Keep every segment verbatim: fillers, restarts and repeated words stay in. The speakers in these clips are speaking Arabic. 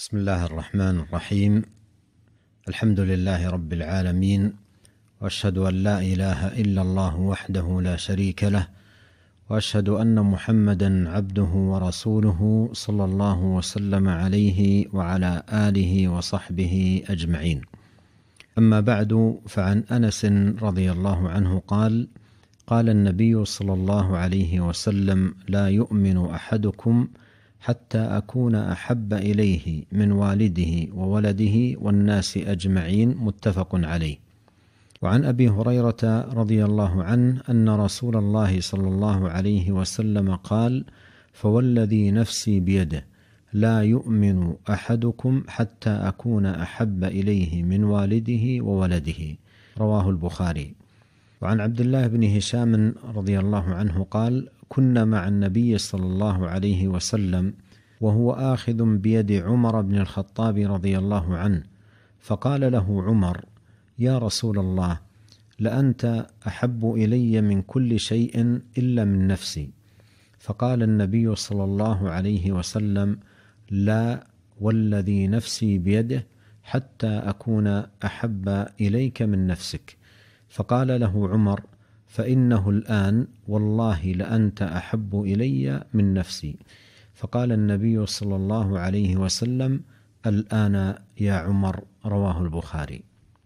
بسم الله الرحمن الرحيم. الحمد لله رب العالمين، وأشهد أن لا إله إلا الله وحده لا شريك له، وأشهد أن محمدا عبده ورسوله صلى الله وسلم عليه وعلى آله وصحبه أجمعين. أما بعد، فعن أنس رضي الله عنه قال: قال النبي صلى الله عليه وسلم: لا يؤمن أحدكم حتى أكون أحب إليه من والده وولده والناس أجمعين. متفق عليه. وعن أبي هريرة رضي الله عنه أن رسول الله صلى الله عليه وسلم قال: فوالذي نفسي بيده لا يؤمن أحدكم حتى أكون أحب إليه من والده وولده. رواه البخاري. وعن عبد الله بن هشام رضي الله عنه قال: كنا مع النبي صلى الله عليه وسلم وهو آخذ بيد عمر بن الخطاب رضي الله عنه، فقال له عمر: يا رسول الله، لأنت أحب إلي من كل شيء إلا من نفسي. فقال النبي صلى الله عليه وسلم: لا والذي نفسي بيده حتى أكون أحب إليك من نفسك. فقال له عمر: فإنه الآن والله لأنت أحب إلي من نفسي. فقال النبي صلى الله عليه وسلم: الآن يا عمر. رواه البخاري.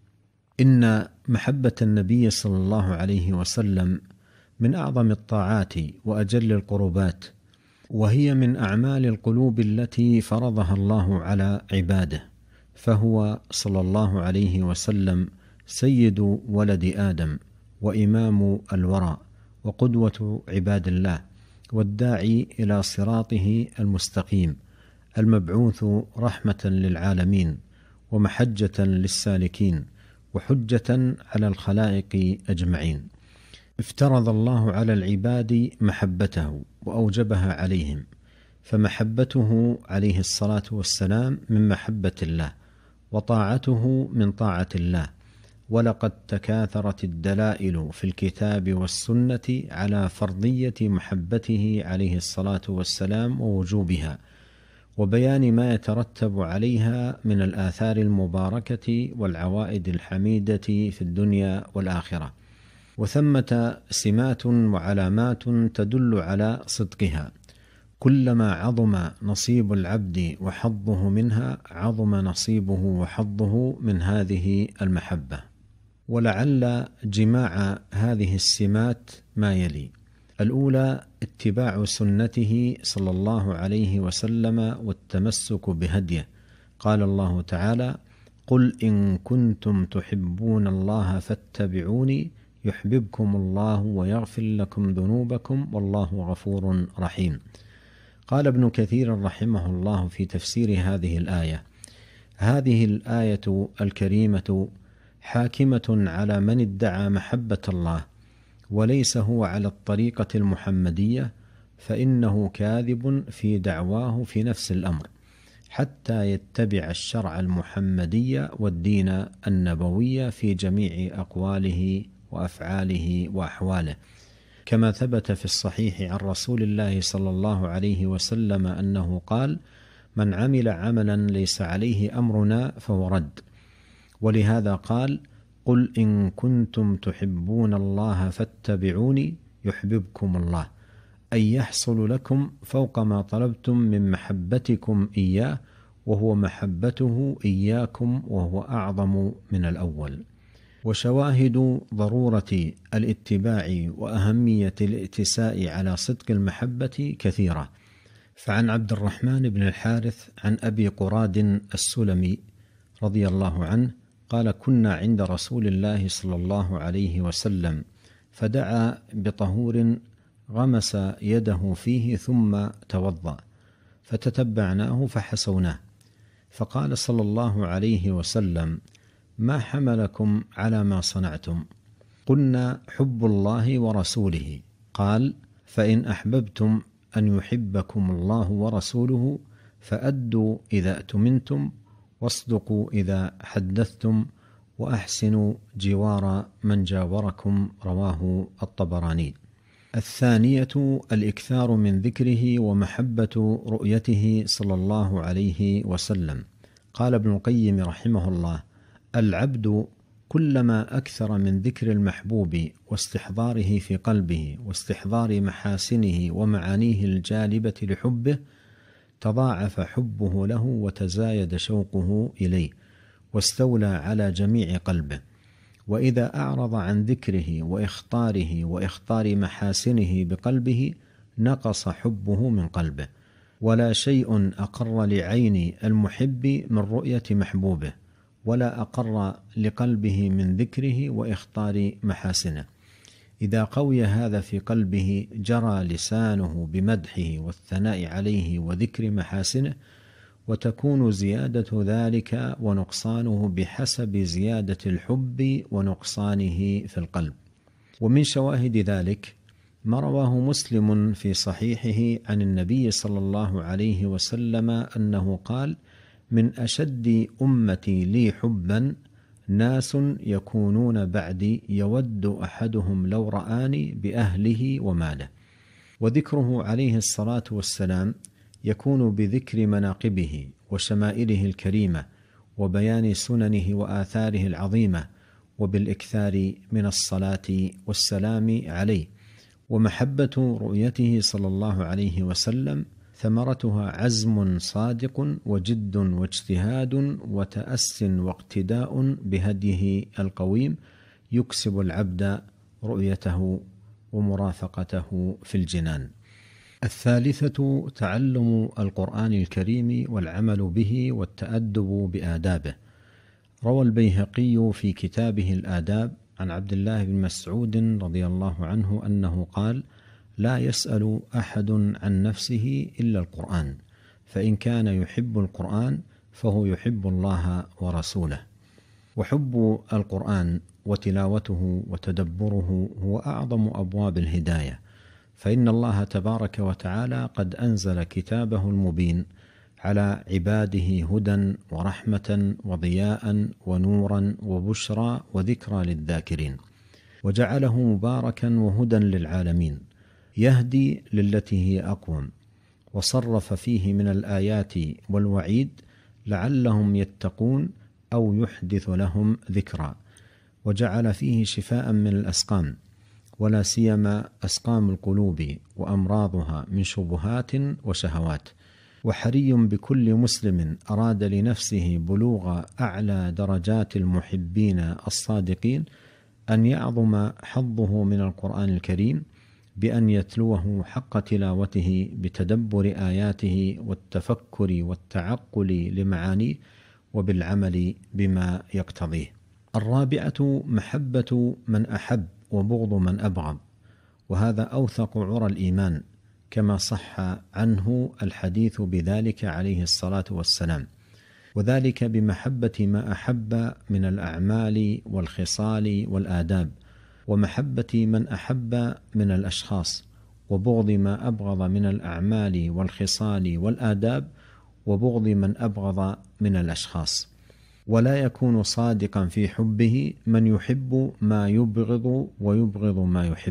إن محبة النبي صلى الله عليه وسلم من أعظم الطاعات وأجل القربات، وهي من أعمال القلوب التي فرضها الله على عباده، فهو صلى الله عليه وسلم سيد ولد آدم وإمام الورى وقدوة عباد الله، والداعي إلى صراطه المستقيم، المبعوث رحمة للعالمين ومحجة للسالكين وحجة على الخلائق أجمعين. افترض الله على العباد محبته وأوجبها عليهم، فمحبته عليه الصلاة والسلام من محبة الله، وطاعته من طاعة الله. ولقد تكاثرت الدلائل في الكتاب والسنة على فرضية محبته عليه الصلاة والسلام ووجوبها، وبيان ما يترتب عليها من الآثار المباركة والعوائد الحميدة في الدنيا والآخرة. وثمة سمات وعلامات تدل على صدقها. كلما عظم نصيب العبد وحظه منها، عظم نصيبه وحظه من هذه المحبة. ولعل جماع هذه السمات ما يلي: الأولى اتباع سنته صلى الله عليه وسلم والتمسك بهديه. قال الله تعالى: قل إن كنتم تحبون الله فاتبعوني يحببكم الله ويغفر لكم ذنوبكم والله غفور رحيم. قال ابن كثير رحمه الله في تفسير هذه الآية: هذه الآية الكريمة حاكمة على من ادعى محبة الله وليس هو على الطريقة المحمدية، فإنه كاذب في دعواه في نفس الأمر، حتى يتبع الشرع المحمدي والدين النبوي في جميع أقواله وأفعاله وأحواله، كما ثبت في الصحيح عن رسول الله صلى الله عليه وسلم أنه قال: من عمل عملا ليس عليه أمرنا فهو رد. ولهذا قال: قل إن كنتم تحبون الله فاتبعوني يحببكم الله، أي يحصل لكم فوق ما طلبتم من محبتكم إياه، وهو محبته إياكم، وهو أعظم من الأول. وشواهد ضرورة الاتباع وأهمية الائتساء على صدق المحبة كثيرة. فعن عبد الرحمن بن الحارث عن أبي قراد السلمي رضي الله عنه قال: كنا عند رسول الله صلى الله عليه وسلم فدعا بطهور غمس يده فيه ثم توضأ، فتتبعناه فحسوناه، فقال صلى الله عليه وسلم: ما حملكم على ما صنعتم؟ قلنا: حب الله ورسوله. قال: فإن أحببتم أن يحبكم الله ورسوله فأدوا إذا اؤتمنتم، واصدقوا إذا حدثتم، وأحسنوا جوار من جاوركم. رواه الطبراني. الثانية الإكثار من ذكره ومحبة رؤيته صلى الله عليه وسلم. قال ابن القيم رحمه الله: العبد كلما أكثر من ذكر المحبوب واستحضاره في قلبه واستحضار محاسنه ومعانيه الجالبة لحبه، تضاعف حبه له وتزايد شوقه إليه واستولى على جميع قلبه. وإذا أعرض عن ذكره وإخطاره وإخطار محاسنه بقلبه، نقص حبه من قلبه. ولا شيء أقر لعين المحب من رؤية محبوبه، ولا أقر لقلبه من ذكره وإخطار محاسنه. إذا قوي هذا في قلبه، جرى لسانه بمدحه والثناء عليه وذكر محاسنه، وتكون زيادة ذلك ونقصانه بحسب زيادة الحب ونقصانه في القلب. ومن شواهد ذلك ما رواه مسلم في صحيحه عن النبي صلى الله عليه وسلم أنه قال: من أشد أمتي لي حبا ناس يكونون بعدي يود أحدهم لو رآني بأهله وماله. وذكره عليه الصلاة والسلام يكون بذكر مناقبه وشمائله الكريمة وبيان سننه وآثاره العظيمة، وبالإكثار من الصلاة والسلام عليه. ومحبة رؤيته صلى الله عليه وسلم ثمرتها عزم صادق وجد واجتهاد وتأس واقتداء بهديه القويم، يكسب العبد رؤيته ومرافقته في الجنان. الثالثة تعلم القرآن الكريم والعمل به والتأدب بآدابه. روى البيهقي في كتابه الآداب عن عبد الله بن مسعود رضي الله عنه أنه قال: لا يسأل أحد عن نفسه إلا القرآن، فإن كان يحب القرآن فهو يحب الله ورسوله. وحب القرآن وتلاوته وتدبره هو أعظم أبواب الهداية، فإن الله تبارك وتعالى قد أنزل كتابه المبين على عباده هدى ورحمة وضياء ونورا وبشرى وذكرى للذاكرين، وجعله مباركا وهدى للعالمين، يهدي للتي هي أقوم، وصرف فيه من الآيات والوعيد لعلهم يتقون أو يحدث لهم ذكرى، وجعل فيه شفاء من الأسقام، ولا سيما أسقام القلوب وأمراضها من شبهات وشهوات. وحري بكل مسلم أراد لنفسه بلوغ أعلى درجات المحبين الصادقين أن يعظم حظه من القرآن الكريم بأن يتلوه حق تلاوته بتدبر آياته والتفكر والتعقل لمعانيه وبالعمل بما يقتضيه. الرابعة محبة من أحب وبغض من أبغض، وهذا أوثق عرى الإيمان، كما صح عنه الحديث بذلك عليه الصلاة والسلام، وذلك بمحبة ما أحب من الأعمال والخصال والآداب، ومحبة من أحب من الأشخاص، وبغض ما أبغض من الأعمال والخصال والآداب، وبغض من أبغض من الأشخاص. ولا يكون صادقا في حبه من يحب ما يبغض ويبغض ما يحب.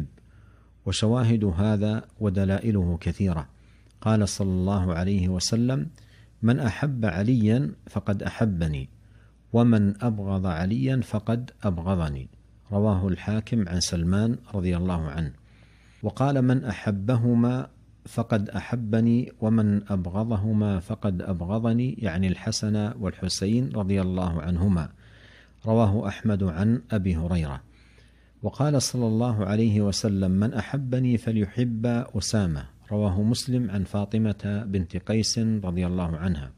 وشواهد هذا ودلائله كثيرة. قال صلى الله عليه وسلم: من أحب عليا فقد أحبني، ومن أبغض عليا فقد أبغضني. رواه الحاكم عن سلمان رضي الله عنه. وقال: من أحبهما فقد أحبني، ومن أبغضهما فقد أبغضني، يعني الحسن والحسين رضي الله عنهما. رواه أحمد عن أبي هريرة. وقال صلى الله عليه وسلم: من أحبني فليحب أسامة. رواه مسلم عن فاطمة بنت قيس رضي الله عنها.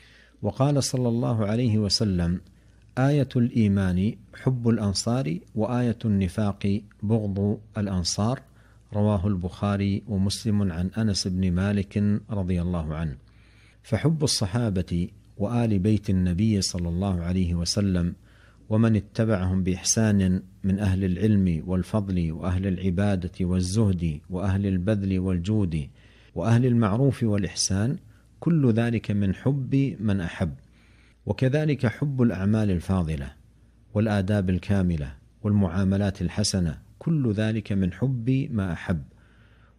وقال صلى الله عليه وسلم: آية الإيمان حب الأنصار، وآية النفاق بغض الأنصار. رواه البخاري ومسلم عن أنس بن مالك رضي الله عنه. فحب الصحابة وآل بيت النبي صلى الله عليه وسلم ومن اتبعهم بإحسان من أهل العلم والفضل وأهل العبادة والزهد وأهل البذل والجود وأهل المعروف والإحسان، كل ذلك من حب من أحب. وكذلك حب الأعمال الفاضلة والآداب الكاملة والمعاملات الحسنة، كل ذلك من حب ما أحب.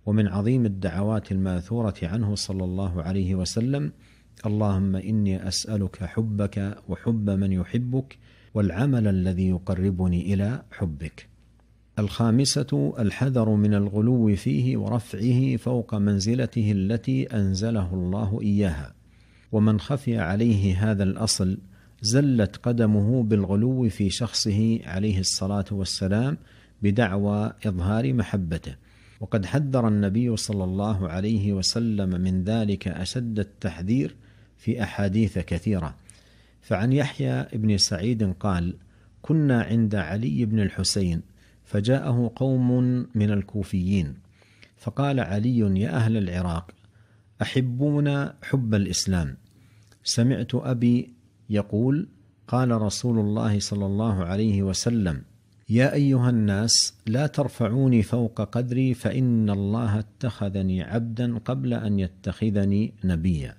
ومن عظيم الدعوات الماثورة عنه صلى الله عليه وسلم: اللهم إني أسألك حبك وحب من يحبك والعمل الذي يقربني إلى حبك. الخامسة: الحذر من الغلو فيه ورفعه فوق منزلته التي أنزله الله إياها، ومن خفي عليه هذا الأصل زلت قدمه بالغلو في شخصه عليه الصلاة والسلام بدعوى إظهار محبته، وقد حذر النبي صلى الله عليه وسلم من ذلك أشد التحذير في أحاديث كثيرة. فعن يحيى بن سعيد قال: كنا عند علي بن الحسين فجاءه قوم من الكوفيين، فقال علي: يا أهل العراق، أحبون حب الإسلام؟ سمعت أبي يقول: قال رسول الله صلى الله عليه وسلم: يا أيها الناس، لا ترفعوني فوق قدري، فإن الله اتخذني عبدا قبل أن يتخذني نبيا.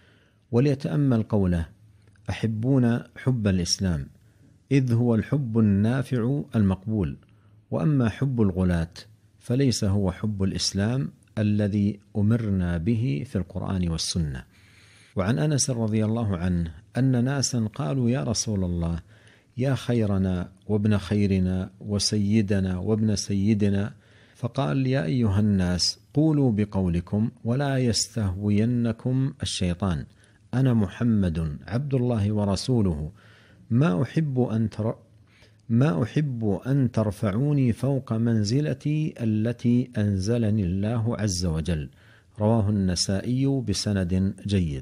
وليتأمل قوله: أحبون حب الإسلام، إذ هو الحب النافع المقبول، وأما حب الغلاة فليس هو حب الإسلام الذي أمرنا به في القرآن والسنة. وعن أنس رضي الله عنه أن ناسا قالوا: يا رسول الله، يا خيرنا وابن خيرنا وسيدنا وابن سيدنا. فقال: يا أيها الناس، قولوا بقولكم ولا يستهوينكم الشيطان، أنا محمد عبد الله ورسوله، ما أحب أن تر... ما أحب أن ترفعوني فوق منزلتي التي أنزلني الله عز وجل. رواه النسائي بسند جيد.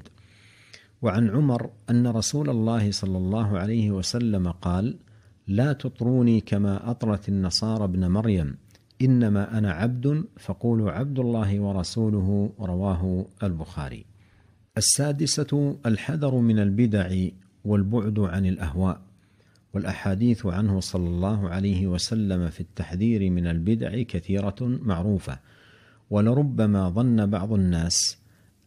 وعن عمر أن رسول الله صلى الله عليه وسلم قال: لا تطروني كما أطرت النصارى ابن مريم، إنما أنا عبد، فقولوا عبد الله ورسوله. رواه البخاري. السادسة: الحذر من البدع والبعد عن الأهواء، والأحاديث عنه صلى الله عليه وسلم في التحذير من البدع كثيرة معروفة، ولربما ظن بعض الناس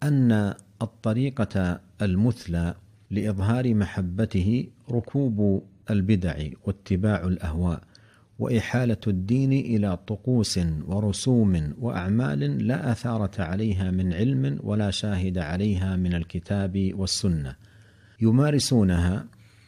أن الطريقة المثلى لإظهار محبته ركوب البدع واتباع الأهواء، وإحالة الدين إلى طقوس ورسوم وأعمال لا أثارة عليها من علم ولا شاهد عليها من الكتاب والسنة، يمارسونها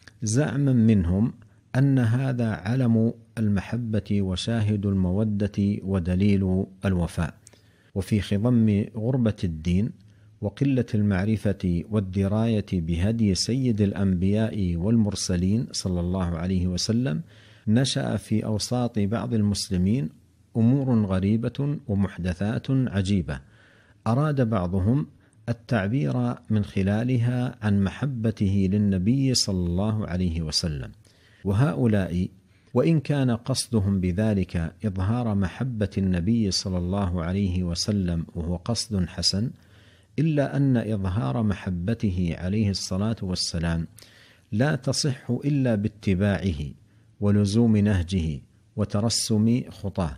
زعما منهم أن هذا علم المحبة وشاهد المودة ودليل الوفاء. وفي خضم غربة الدين وقلة المعرفة والدراية بهدي سيد الأنبياء والمرسلين صلى الله عليه وسلم نشأ في أوساط بعض المسلمين أمور غريبة ومحدثات عجيبة، أراد بعضهم التعبير من خلالها عن محبته للنبي صلى الله عليه وسلم، وهؤلاء وإن كان قصدهم بذلك إظهار محبة النبي صلى الله عليه وسلم وهو قصد حسن، إلا أن إظهار محبته عليه الصلاة والسلام لا تصح إلا باتباعه ولزوم نهجه وترسم خطاه.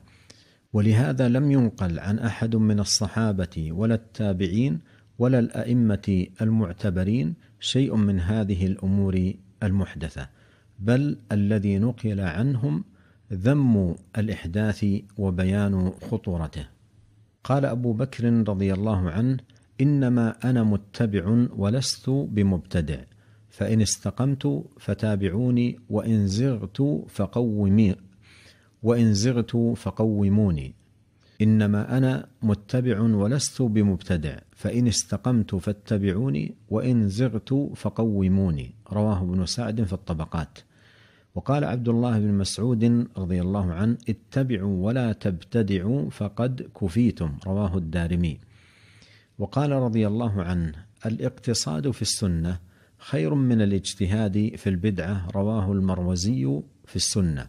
ولهذا لم ينقل عن أحد من الصحابة ولا التابعين ولا الأئمة المعتبرين شيء من هذه الأمور المحدثة، بل الذي نقل عنهم ذم الإحداث وبيان خطورته. قال أبو بكر رضي الله عنه: إنما أنا متبع ولست بمبتدع، فإن استقمت فتابعوني، وإن زغت فقومي وإن زغت فقوموني. إنما أنا متبع ولست بمبتدع، فإن استقمت فاتبعوني، وإن زغت فقوموني. رواه ابن سعد في الطبقات. وقال عبد الله بن مسعود رضي الله عنه: اتبعوا ولا تبتدعوا فقد كفيتم. رواه الدارمي. وقال رضي الله عنه: الاقتصاد في السنة خير من الاجتهاد في البدعة. رواه المروزي في السنة.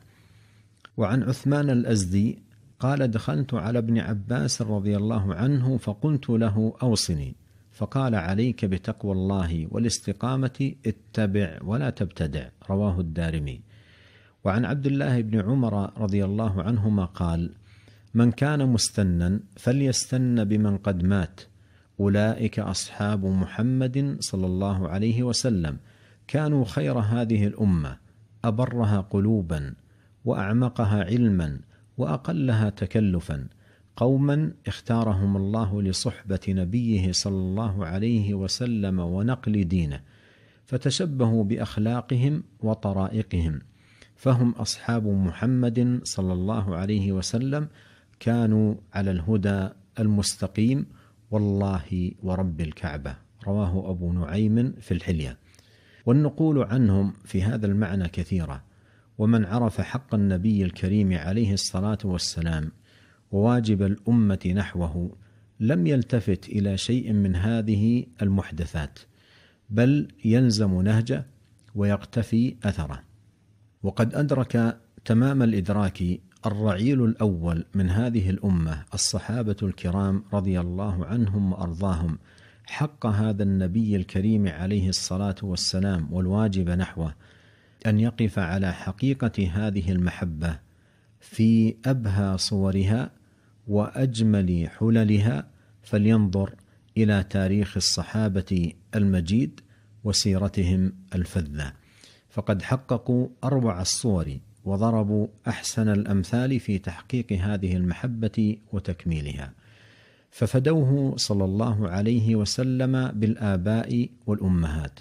وعن عثمان الأزدي قال: دخلت على ابن عباس رضي الله عنه فقلت له: أوصني، فقال: عليك بتقوى الله والاستقامة، اتبع ولا تبتدع. رواه الدارمي. وعن عبد الله بن عمر رضي الله عنهما قال: من كان مستنا فليستن بمن قد مات، أولئك أصحاب محمد صلى الله عليه وسلم، كانوا خير هذه الأمة، أبرها قلوبا وأعمقها علما وأقلها تكلفا، قوما اختارهم الله لصحبة نبيه صلى الله عليه وسلم ونقل دينه، فتشبهوا بأخلاقهم وطرائقهم، فهم أصحاب محمد صلى الله عليه وسلم، كانوا على الهدى المستقيم، والله ورب الكعبة. رواه أبو نعيم في الحلية. والنقول عنهم في هذا المعنى كثيرة، ومن عرف حق النبي الكريم عليه الصلاة والسلام وواجب الأمة نحوه لم يلتفت إلى شيء من هذه المحدثات، بل يلزم نهجه ويقتفي أثره. وقد أدرك تمام الإدراك الرعيل الأول من هذه الأمة الصحابة الكرام رضي الله عنهم وأرضاهم حق هذا النبي الكريم عليه الصلاة والسلام، والواجب نحوه أن يقف على حقيقة هذه المحبة في أبهى صورها وأجمل حللها، فلينظر إلى تاريخ الصحابة المجيد وسيرتهم الفذة، فقد حققوا أروع الصور وضربوا أحسن الأمثال في تحقيق هذه المحبة وتكميلها، ففدوه صلى الله عليه وسلم بالآباء والأمهات،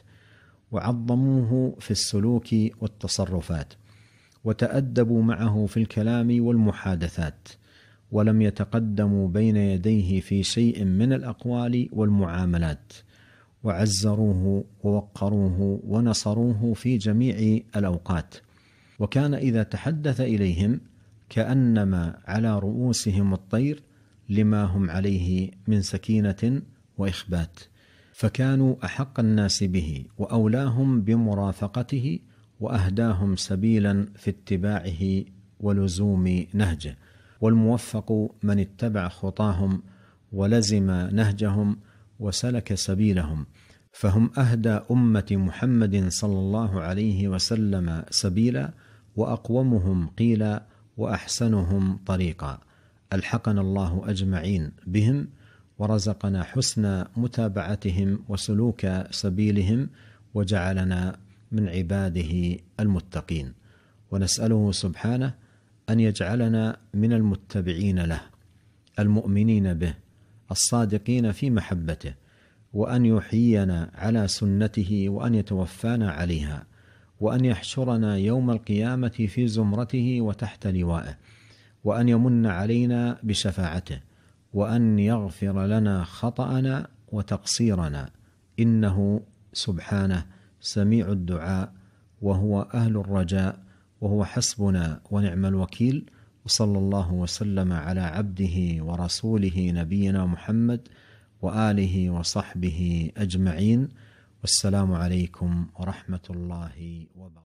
وعظموه في السلوك والتصرفات، وتأدبوا معه في الكلام والمحادثات، ولم يتقدموا بين يديه في شيء من الأقوال والمعاملات، وعزروه ووقروه ونصروه في جميع الأوقات. وكان إذا تحدث إليهم كأنما على رؤوسهم الطير لما هم عليه من سكينة وإخبات، فكانوا أحق الناس به وأولاهم بمرافقته وأهداهم سبيلا في اتباعه ولزوم نهجه، والموفق من اتبع خطاهم ولزم نهجهم وسلك سبيلهم، فهم أهدى أمة محمد صلى الله عليه وسلم سبيلا، وأقومهم قيلا، وأحسنهم طريقا. ألحقنا الله أجمعين بهم، ورزقنا حسن متابعتهم وسلوك سبيلهم، وجعلنا من عباده المتقين، ونسأله سبحانه أن يجعلنا من المتبعين له المؤمنين به الصادقين في محبته، وأن يحيينا على سنته، وأن يتوفانا عليها، وأن يحشرنا يوم القيامة في زمرته وتحت لوائه، وأن يمن علينا بشفاعته، وأن يغفر لنا خطأنا وتقصيرنا، إنه سبحانه سميع الدعاء، وهو أهل الرجاء، وهو حسبنا ونعم الوكيل. وصلى الله وسلم على عبده ورسوله نبينا محمد وآله وصحبه أجمعين، والسلام عليكم ورحمة الله وبركاته.